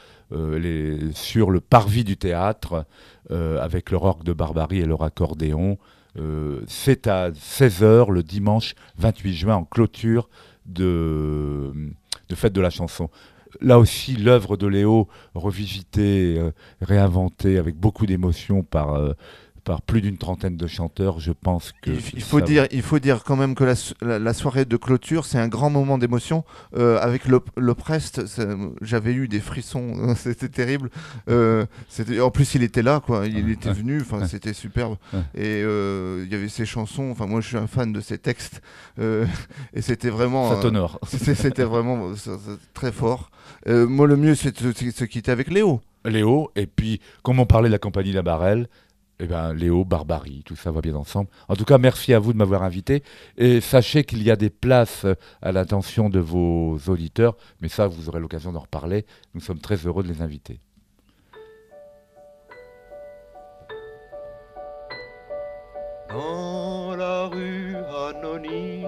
sur le parvis du théâtre avec leur orgue de barbarie et leur accordéon. C'est à 16h le dimanche 28 juin en clôture de Fête de la chanson. Là aussi, l'œuvre de Léo revisitée, réinventée avec beaucoup d'émotion par plus d'une trentaine de chanteurs, je pense que... Il faut dire quand même que la soirée de clôture, c'est un grand moment d'émotion. Avec Leprest, j'avais eu des frissons, c'était terrible. En plus, il était là, quoi. Il était venu, c'était superbe. Et il y avait ses chansons, moi je suis un fan de ses textes. Et c'était vraiment... Ça t'honore. C'était vraiment très fort. Moi, le mieux, c'est de se quitter avec Léo. Léo, et puis, comme on parlait de la Compagnie de la Marelle, Léo, Barbarie, tout ça va bien ensemble. En tout cas, merci à vous de m'avoir invité. Et sachez qu'il y a des places à l'attention de vos auditeurs, mais ça, vous aurez l'occasion d'en reparler. Nous sommes très heureux de les inviter. Dans la rue anonyme,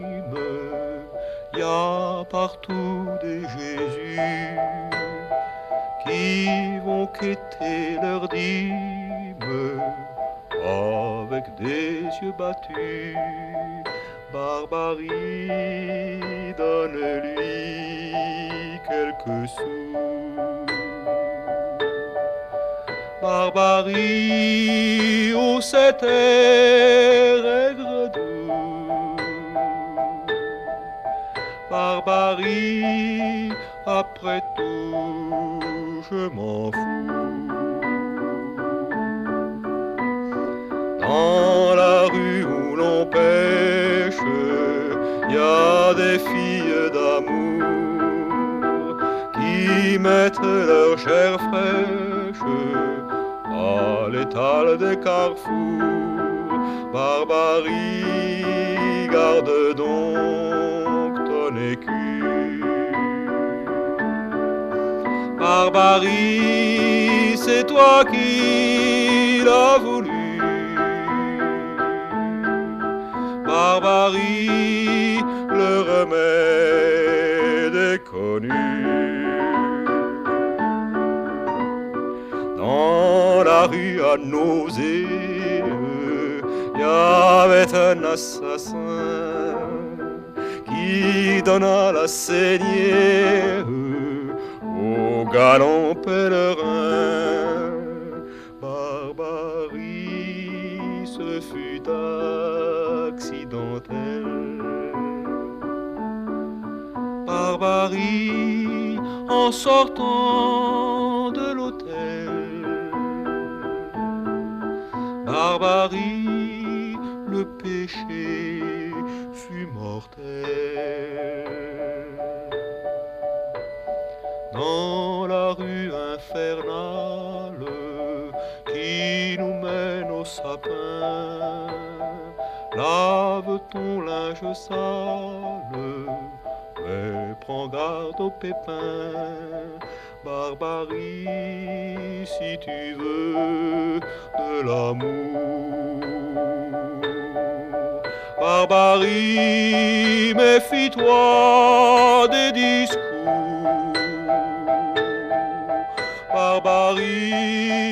y a partout des Jésus qui vont quêter leur dîme avec des yeux battus. Barbarie, donne-lui quelques sous. Barbarie, où cet air aigre doux. Barbarie, après tout, je m'en fous. Dans la rue où l'on pêche, y a des filles d'amour qui mettent leur chair fraîche à l'étal des carrefours. Barbarie, garde donc ton écu. Barbarie, c'est toi qui l'as voulu. Barbarie, le remède est connu. Dans la rue à nausée, y avait un assassin qui donna la saignée aux galants pèlerins. Barbarie, ce fut accidentel. Barbarie, en sortant de l'hôtel. Barbarie, le péché fut mortel. Dans lave ton linge sale, mais prends garde aux pépins. Barbarie, si tu veux de l'amour. Barbarie, méfie-toi des discours. Barbarie,